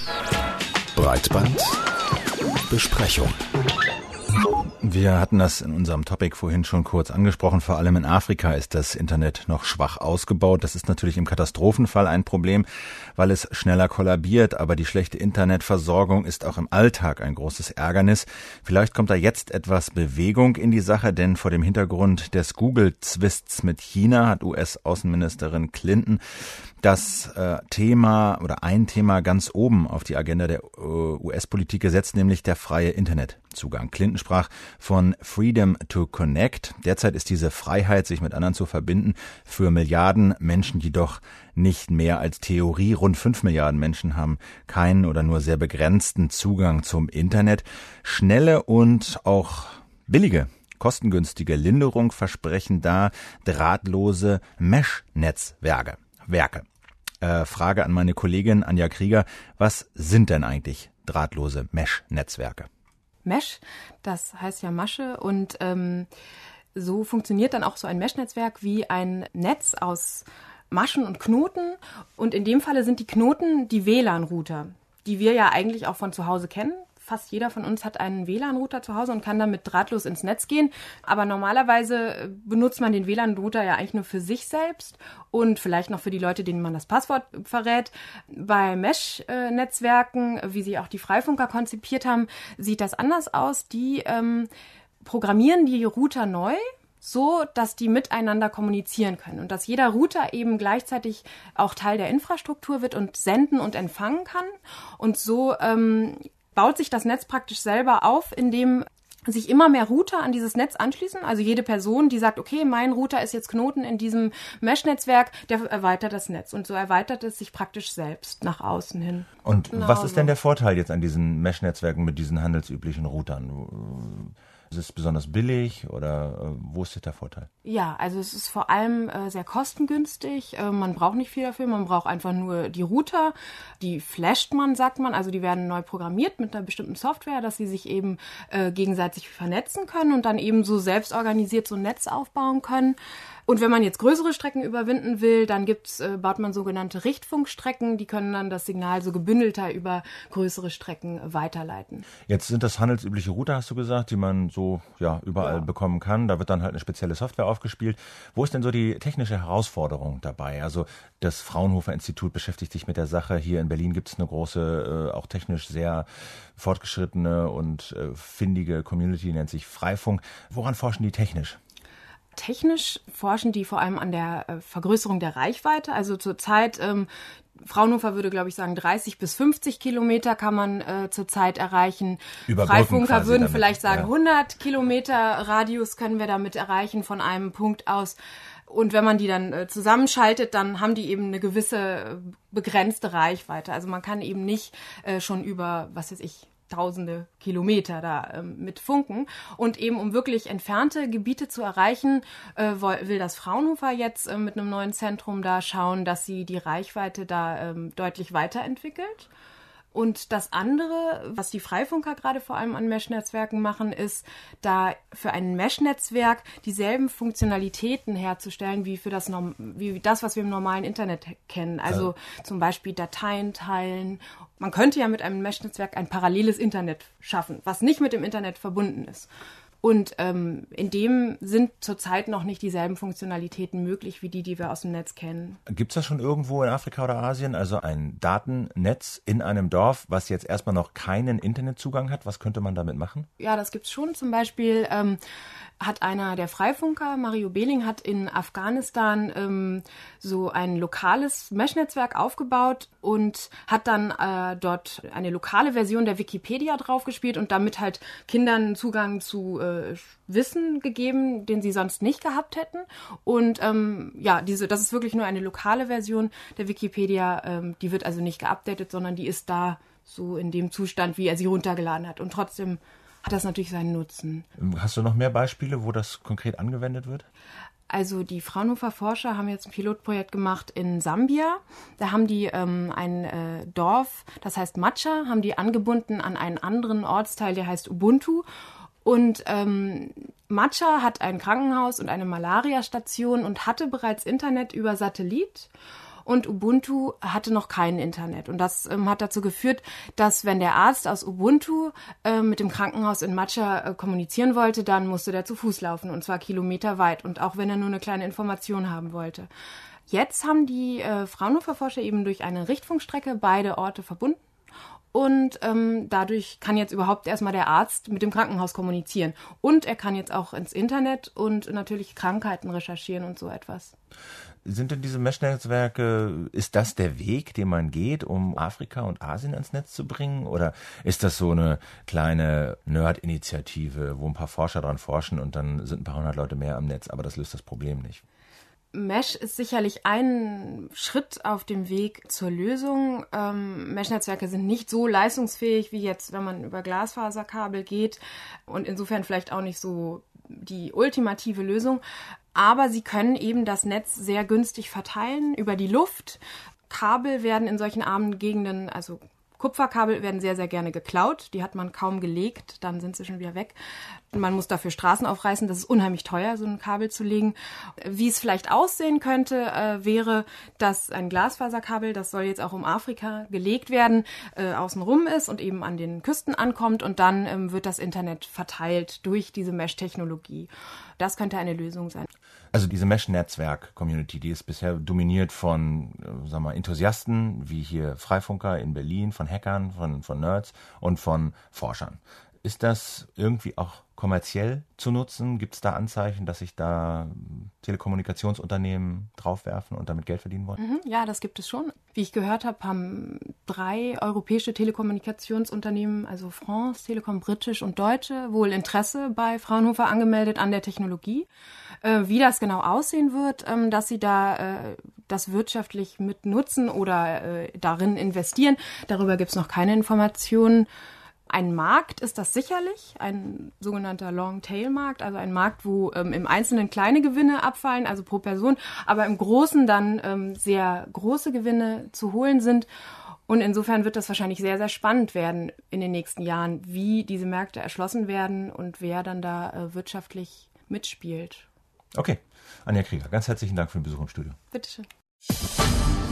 Breitbandbesprechung. Wir hatten das in unserem Topic vorhin schon kurz angesprochen. Vor allem in Afrika ist das Internet noch schwach ausgebaut. Das ist natürlich im Katastrophenfall ein Problem, weil es schneller kollabiert. Aber die schlechte Internetversorgung ist auch im Alltag ein großes Ärgernis. Vielleicht kommt da jetzt etwas Bewegung in die Sache, denn vor dem Hintergrund des Google-Zwists mit China hat US-Außenministerin Clinton das Thema oder ein Thema ganz oben auf die Agenda der US-Politik gesetzt, nämlich der freie Internetzugang. Clinton sprach von Freedom to Connect. Derzeit ist diese Freiheit, sich mit anderen zu verbinden, für Milliarden Menschen jedoch nicht mehr als Theorie. Rund 5 Milliarden Menschen haben keinen oder nur sehr begrenzten Zugang zum Internet. Schnelle und auch billige, kostengünstige Linderung versprechen da drahtlose Mesh-Netzwerke. Frage an meine Kollegin Anja Krieger, was sind denn eigentlich drahtlose Mesh-Netzwerke? Mesh, das heißt ja Masche und so funktioniert dann auch so ein Mesh-Netzwerk wie ein Netz aus Maschen und Knoten und in dem Falle sind die Knoten die WLAN-Router, die wir ja eigentlich auch von zu Hause kennen. Fast jeder von uns hat einen WLAN-Router zu Hause und kann damit drahtlos ins Netz gehen. Aber normalerweise benutzt man den WLAN-Router ja eigentlich nur für sich selbst und vielleicht noch für die Leute, denen man das Passwort verrät. Bei Mesh-Netzwerken, wie sie auch die Freifunker konzipiert haben, sieht das anders aus. Die programmieren die Router neu, so, dass die miteinander kommunizieren können und dass jeder Router eben gleichzeitig auch Teil der Infrastruktur wird und senden und empfangen kann. Und so baut sich das Netz praktisch selber auf, indem sich immer mehr Router an dieses Netz anschließen. Also jede Person, die sagt, okay, mein Router ist jetzt Knoten in diesem Mesh-Netzwerk, der erweitert das Netz. Und so erweitert es sich praktisch selbst nach außen hin. Und was ist denn der Vorteil jetzt an diesen Mesh-Netzwerken mit diesen handelsüblichen Routern? Ist es besonders billig oder wo ist der Vorteil? Ja, also es ist vor allem sehr kostengünstig. Man braucht nicht viel dafür, man braucht einfach nur die Router. Die flasht man, sagt man, also die werden neu programmiert mit einer bestimmten Software, dass sie sich eben gegenseitig vernetzen können und dann eben so selbst organisiert so ein Netz aufbauen können. Und wenn man jetzt größere Strecken überwinden will, dann baut man sogenannte Richtfunkstrecken, die können dann das Signal so gebündelter über größere Strecken weiterleiten. Jetzt sind das handelsübliche Router, hast du gesagt, die man so überall bekommen kann. Da wird dann halt eine spezielle Software aufgespielt. Wo ist denn so die technische Herausforderung dabei? Also das Fraunhofer Institut beschäftigt sich mit der Sache. Hier in Berlin gibt es eine große, auch technisch sehr fortgeschrittene und findige Community, nennt sich Freifunk. Woran forschen die technisch? Technisch forschen die vor allem an der Vergrößerung der Reichweite. Also zurzeit, Fraunhofer würde, glaube ich, sagen, 30 bis 50 Kilometer kann man zurzeit erreichen. Freifunker würden damit vielleicht sagen, 100 Kilometer Radius können wir damit erreichen von einem Punkt aus. Und wenn man die dann zusammenschaltet, dann haben die eben eine gewisse begrenzte Reichweite. Also man kann eben nicht schon über, was weiß ich, tausende Kilometer da mit funken. Und eben um wirklich entfernte Gebiete zu erreichen, will das Fraunhofer jetzt mit einem neuen Zentrum da schauen, dass sie die Reichweite da deutlich weiterentwickelt. Und das andere, was die Freifunker gerade vor allem an Mesh-Netzwerken machen, ist, da für ein Mesh-Netzwerk dieselben Funktionalitäten herzustellen, wie das, was wir im normalen Internet kennen. Also zum Beispiel Dateien teilen. Man könnte ja mit einem Mesh-Netzwerk ein paralleles Internet schaffen, was nicht mit dem Internet verbunden ist. Und in dem sind zurzeit noch nicht dieselben Funktionalitäten möglich, wie die wir aus dem Netz kennen. Gibt es das schon irgendwo in Afrika oder Asien? Also ein Datennetz in einem Dorf, was jetzt erstmal noch keinen Internetzugang hat? Was könnte man damit machen? Ja, das gibt's schon. Zum Beispiel hat einer der Freifunker, Mario Behling, hat in Afghanistan so ein lokales Mesh-Netzwerk aufgebaut und hat dann dort eine lokale Version der Wikipedia draufgespielt und damit halt Kindern Zugang zu Wissen gegeben, den sie sonst nicht gehabt hätten. Und das ist wirklich nur eine lokale Version der Wikipedia. Die wird also nicht geupdatet, sondern die ist da so in dem Zustand, wie er sie runtergeladen hat. Und trotzdem hat das natürlich seinen Nutzen. Hast du noch mehr Beispiele, wo das konkret angewendet wird? Also die Fraunhofer Forscher haben jetzt ein Pilotprojekt gemacht in Sambia. Da haben die ein Dorf, das heißt Macha, haben die angebunden an einen anderen Ortsteil, der heißt Ubuntu. Und Macha hat ein Krankenhaus und eine Malaria-Station und hatte bereits Internet über Satellit. und Ubuntu hatte noch kein Internet. Und das hat dazu geführt, dass wenn der Arzt aus Ubuntu mit dem Krankenhaus in Matcha kommunizieren wollte, dann musste der zu Fuß laufen, und zwar kilometerweit, und auch wenn er nur eine kleine Information haben wollte. Jetzt haben die Fraunhofer-Forscher eben durch eine Richtfunkstrecke beide Orte verbunden. Und dadurch kann jetzt überhaupt erstmal der Arzt mit dem Krankenhaus kommunizieren. Und er kann jetzt auch ins Internet und natürlich Krankheiten recherchieren und so etwas. Sind denn diese Mesh-Netzwerke, ist das der Weg, den man geht, um Afrika und Asien ans Netz zu bringen? Oder ist das so eine kleine Nerd-Initiative, wo ein paar Forscher dran forschen und dann sind ein paar hundert Leute mehr am Netz, aber das löst das Problem nicht? Mesh ist sicherlich ein Schritt auf dem Weg zur Lösung. Mesh-Netzwerke sind nicht so leistungsfähig wie jetzt, wenn man über Glasfaserkabel geht, und insofern vielleicht auch nicht so die ultimative Lösung. Aber sie können eben das Netz sehr günstig verteilen über die Luft. Kabel werden in solchen armen Gegenden, also Kupferkabel, werden sehr, sehr gerne geklaut. Die hat man kaum gelegt, dann sind sie schon wieder weg. Man muss dafür Straßen aufreißen. Das ist unheimlich teuer, so ein Kabel zu legen. Wie es vielleicht aussehen könnte, wäre, dass ein Glasfaserkabel, das soll jetzt auch um Afrika gelegt werden, außenrum ist und eben an den Küsten ankommt, und dann wird das Internet verteilt durch diese Mesh-Technologie. Das könnte eine Lösung sein. Also diese Mesh-Netzwerk-Community, die ist bisher dominiert von, sagen wir, Enthusiasten, wie hier Freifunker in Berlin, von Hackern, von Nerds und von Forschern. Ist das irgendwie auch kommerziell zu nutzen? Gibt es da Anzeichen, dass sich da Telekommunikationsunternehmen draufwerfen und damit Geld verdienen wollen? Ja, das gibt es schon. Wie ich gehört habe, haben 3 europäische Telekommunikationsunternehmen, also France, Telekom, British und Deutsche, wohl Interesse bei Fraunhofer angemeldet an der Technologie. Wie das genau aussehen wird, dass sie da das wirtschaftlich mit nutzen oder darin investieren, darüber gibt es noch keine Informationen. Ein Markt ist das sicherlich, ein sogenannter Long-Tail-Markt, also ein Markt, wo im Einzelnen kleine Gewinne abfallen, also pro Person, aber im Großen dann sehr große Gewinne zu holen sind. Und insofern wird das wahrscheinlich sehr, sehr spannend werden in den nächsten Jahren, wie diese Märkte erschlossen werden und wer dann da wirtschaftlich mitspielt. Okay, Anja Krieger, ganz herzlichen Dank für den Besuch im Studio. Bitteschön.